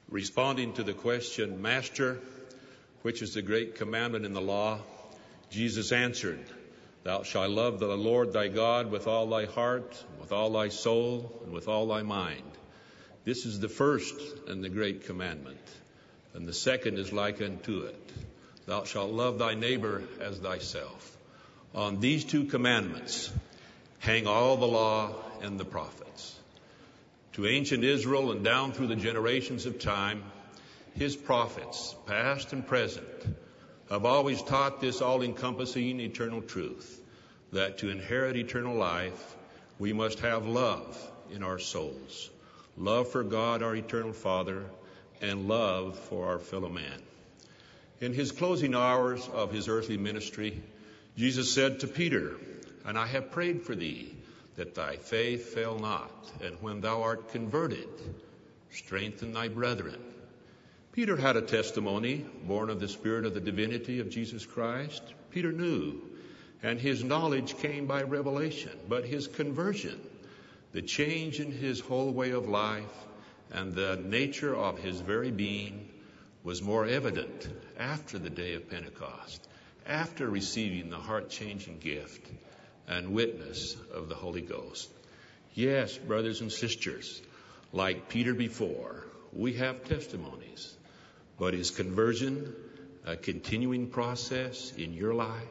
Responding to the question, Master, which is the great commandment in the law? Jesus answered, Thou shalt love the Lord thy God with all thy heart, with all thy soul, and with all thy mind. This is the first and the great commandment. And the second is like unto it. Thou shalt love thy neighbor as thyself. On these two commandments hang all the law and the prophets. To ancient Israel and down through the generations of time, his prophets, past and present, have always taught this all-encompassing eternal truth, that to inherit eternal life, we must have love in our souls, love for God, our eternal Father, and love for our fellow man. In his closing hours of his earthly ministry, Jesus said to Peter, And I have prayed for thee, that thy faith fail not, and when thou art converted, strengthen thy brethren. Peter had a testimony born of the Spirit of the divinity of Jesus Christ. Peter knew, and his knowledge came by revelation. But his conversion, the change in his whole way of life, and the nature of his very being was more evident after the day of Pentecost, after receiving the heart-changing gift and witness of the Holy Ghost. Yes, brothers and sisters, like Peter before, we have testimonies. But is conversion a continuing process in your life?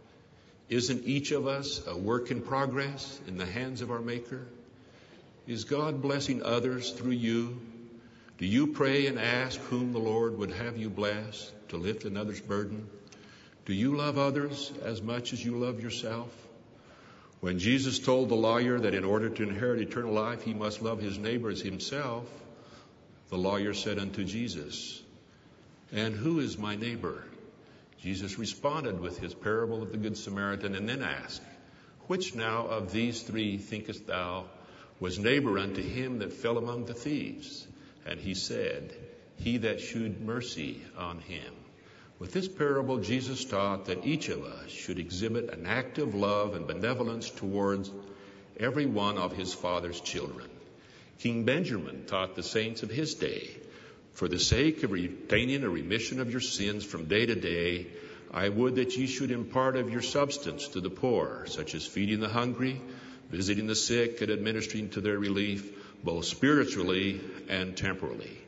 Isn't each of us a work in progress in the hands of our Maker? Is God blessing others through you? Do you pray and ask whom the Lord would have you bless to lift another's burden? Do you love others as much as you love yourself? When Jesus told the lawyer that in order to inherit eternal life, he must love his neighbor as himself, the lawyer said unto Jesus, And who is my neighbor? Jesus responded with his parable of the Good Samaritan and then asked, Which now of these three thinkest thou was neighbor unto him that fell among the thieves? And he said, He that shewed mercy on him. With this parable, Jesus taught that each of us should exhibit an active love and benevolence towards every one of his Father's children. King Benjamin taught the saints of his day, For the sake of retaining a remission of your sins from day to day, I would that ye should impart of your substance to the poor, such as feeding the hungry, visiting the sick, and administering to their relief, both spiritually and temporally.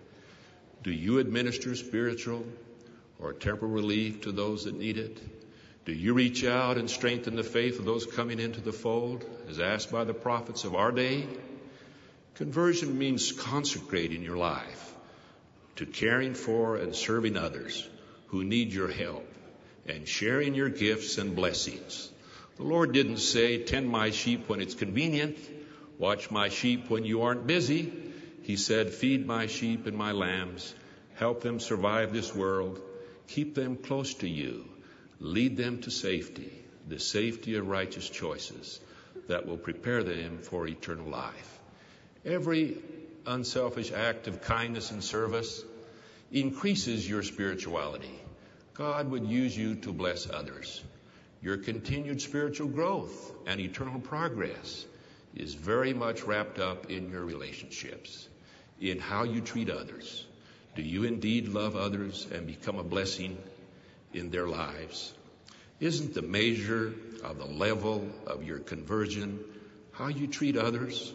Do you administer spiritual or temporal relief to those that need it? Do you reach out and strengthen the faith of those coming into the fold, as asked by the prophets of our day? Conversion means consecrating your life to caring for and serving others who need your help and sharing your gifts and blessings. The Lord didn't say, Tend my sheep when it's convenient, watch my sheep when you aren't busy. He said, Feed my sheep and my lambs, help them survive this world, keep them close to you, lead them to safety, the safety of righteous choices that will prepare them for eternal life. Every unselfish act of kindness and service increases your spirituality. God would use you to bless others. Your continued spiritual growth and eternal progress is very much wrapped up in your relationships, in how you treat others. Do you indeed love others and become a blessing in their lives? Isn't the measure of the level of your conversion how you treat others?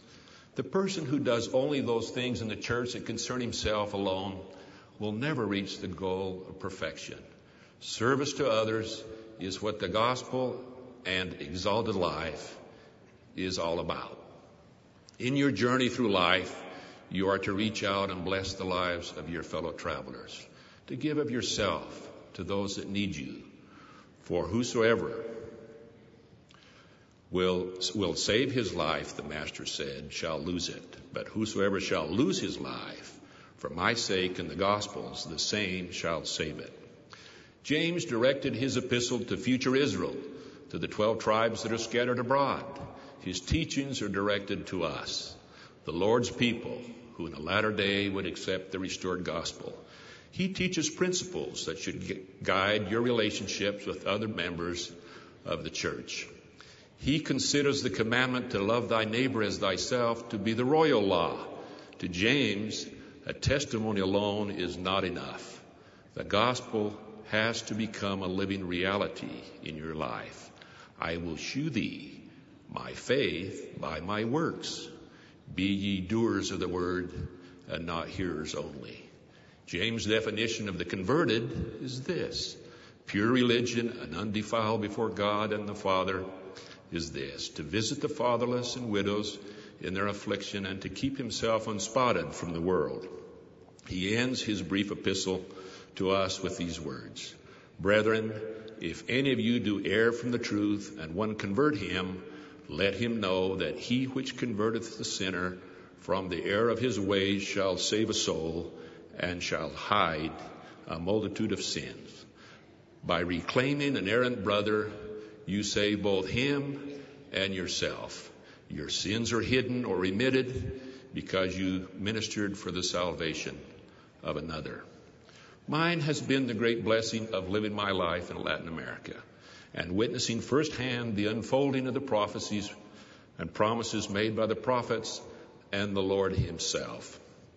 The person who does only those things in the church that concern himself alone will never reach the goal of perfection. Service to others is what the gospel and exalted life is all about. In your journey through life, you are to reach out and bless the lives of your fellow travelers, to give of yourself to those that need you. For whosoever will save his life, the Master said, shall lose it. But whosoever shall lose his life for my sake and the gospel's, the same shall save it. James directed his epistle to future Israel, to the 12 tribes that are scattered abroad. His teachings are directed to us, the Lord's people, who in the latter day would accept the restored gospel. He teaches principles that should guide your relationships with other members of the church. He considers the commandment to love thy neighbor as thyself to be the royal law. To James, A testimony alone is not enough. The gospel has to become a living reality in your life. I will shew thee my faith by my works. Be ye doers of the word and not hearers only. James' definition of the converted is this: pure religion and undefiled before God and the Father is this: to visit the fatherless and widows in their affliction and to keep himself unspotted from the world. He ends his brief epistle to us with these words: Brethren, if any of you do err from the truth and one convert him, let him know that he which converteth the sinner from the error of his ways shall save a soul and shall hide a multitude of sins. By reclaiming an errant brother, you save both him and yourself. Your sins are hidden or remitted because you ministered for the salvation of another. Mine has been the great blessing of living my life in Latin America and witnessing firsthand the unfolding of the prophecies and promises made by the prophets and the Lord himself.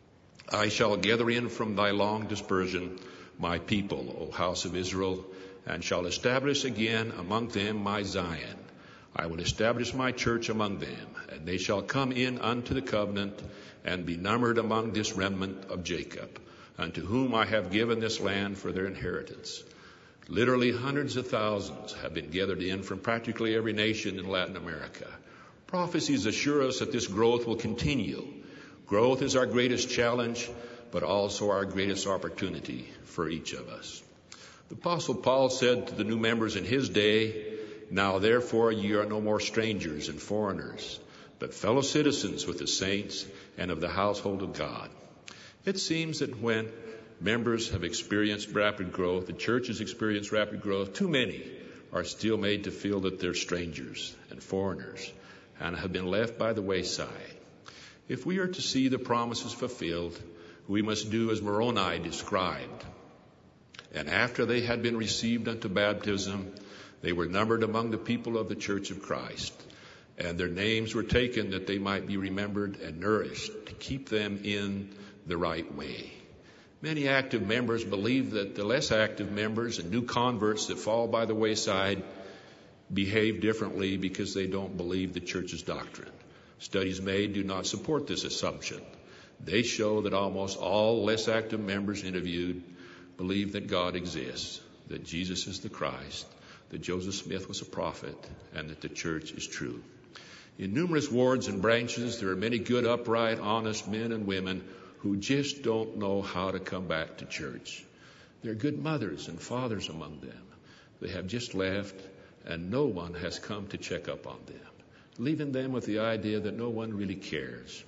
I shall gather in from thy long dispersion my people, O house of Israel, and shall establish again among them my Zion. I will establish my church among them, and they shall come in unto the covenant and be numbered among this remnant of Jacob, unto whom I have given this land for their inheritance. Literally hundreds of thousands have been gathered in from practically every nation in Latin America. Prophecies assure us that this growth will continue. Growth is our greatest challenge, but also our greatest opportunity for each of us. The Apostle Paul said to the new members in his day, Now therefore ye are no more strangers and foreigners, but fellow citizens with the saints and of the household of God. It seems that when members have experienced rapid growth, the church has experienced rapid growth, too many are still made to feel that they're strangers and foreigners and have been left by the wayside. If we are to see the promises fulfilled, we must do as Moroni described. And after they had been received unto baptism, they were numbered among the people of the church of Christ, and their names were taken that they might be remembered and nourished to keep them in the right way. Many active members believe that the less active members and new converts that fall by the wayside behave differently because they don't believe the church's doctrine. Studies made do not support this assumption. They show that almost all less active members interviewed believe that God exists, that Jesus is the Christ, that Joseph Smith was a prophet, and that the church is true. In numerous wards and branches, there are many good, upright, honest men and women who just don't know how to come back to church. There are good mothers and fathers among them. They have just left, and no one has come to check up on them, leaving them with the idea that no one really cares.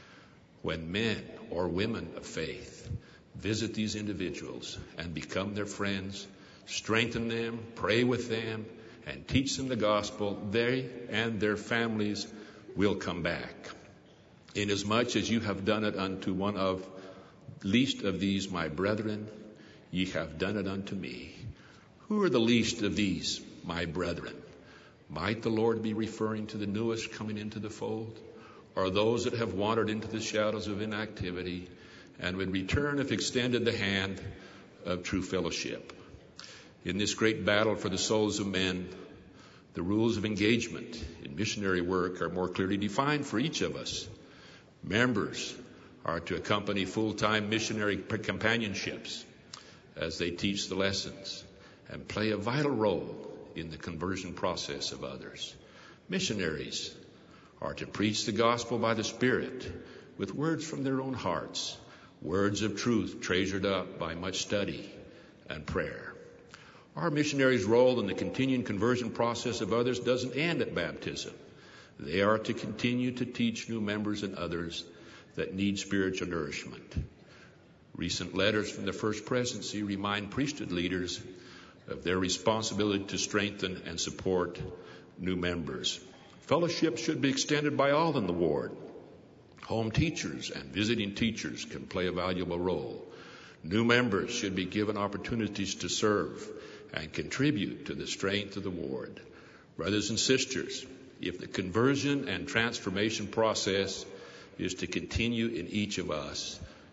When men or women of faith visit these individuals and become their friends, strengthen them, pray with them, and teach them the gospel, they and their families will come back. Inasmuch as you have done it unto one of least of these my brethren, ye have done it unto me. Who are the least of these my brethren? Might the Lord be referring to the newest coming into the fold, or those that have wandered into the shadows of inactivity and would return if extended the hand of true fellowship? In this great battle for the souls of men, the rules of engagement in missionary work are more clearly defined for each of us. Members are to accompany full-time missionary companionships as they teach the lessons and play a vital role in the conversion process of others. Missionaries are to preach the gospel by the Spirit with words from their own hearts, words of truth treasured up by much study and prayer. Our missionaries' role in the continuing conversion process of others doesn't end at baptism. They are to continue to teach new members and others that need spiritual nourishment. Recent letters from the First Presidency remind priesthood leaders of their responsibility to strengthen and support new members. Fellowship should be extended by all in the ward. Home teachers and visiting teachers can play a valuable role. New members should be given opportunities to serve and contribute to the strength of the ward. Brothers and sisters, if the conversion and transformation process is to continue in each of us,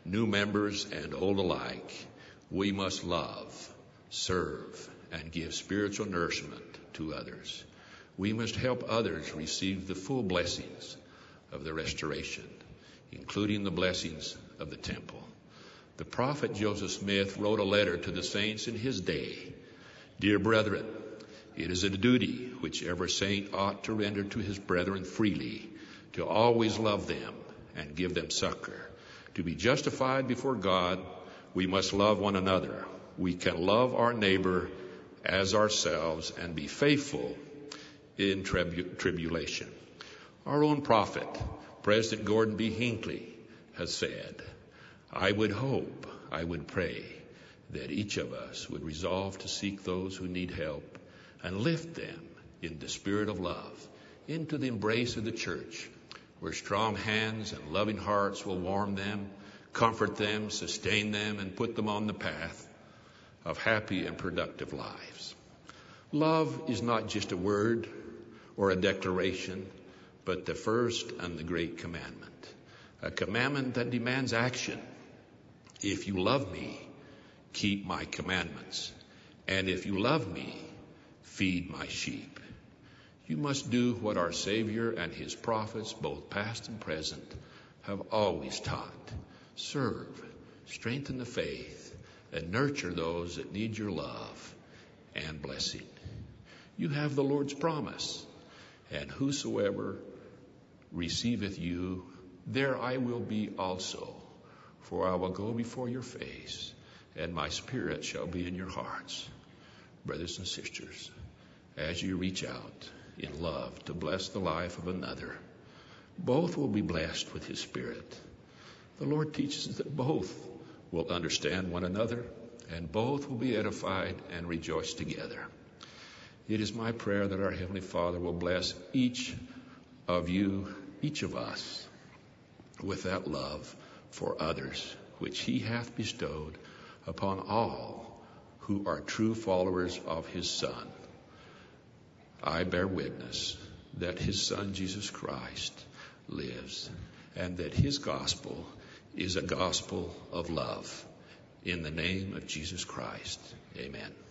new members and old alike, we must love, serve, and give spiritual nourishment to others. We must help others receive the full blessings of the restoration, including the blessings of the temple. The prophet Joseph Smith wrote a letter to the saints in his day. Dear brethren, it is a duty which every saint ought to render to his brethren freely, to always love them and give them succor. To be justified before God, we must love one another. We can love our neighbor as ourselves and be faithful in tribulation. Our own prophet, President Gordon B. Hinckley, has said, I would hope, I would pray that each of us would resolve to seek those who need help and lift them in the spirit of love into the embrace of the church, where strong hands and loving hearts will warm them, comfort them, sustain them, and put them on the path of happy and productive lives. Love is not just a word or a declaration, but the first and the great commandment, a commandment that demands action. If you love me, keep my commandments, and if you love me, feed my sheep. You must do what our Savior and his prophets, both past and present, have always taught. Serve, strengthen the faith, and nurture those that need your love and blessing. You have the Lord's promise, and whosoever receiveth you, there I will be also. For I will go before your face, and my spirit shall be in your hearts. Brothers and sisters, as you reach out in love to bless the life of another, both will be blessed with his spirit. The Lord teaches that both will understand one another, and both will be edified and rejoice together. It is my prayer that our Heavenly Father will bless each of you, each of us, with that love for others, which he hath bestowed upon all who are true followers of his Son. I bear witness that his Son, Jesus Christ, lives, and that his gospel is a gospel of love. In the name of Jesus Christ, amen.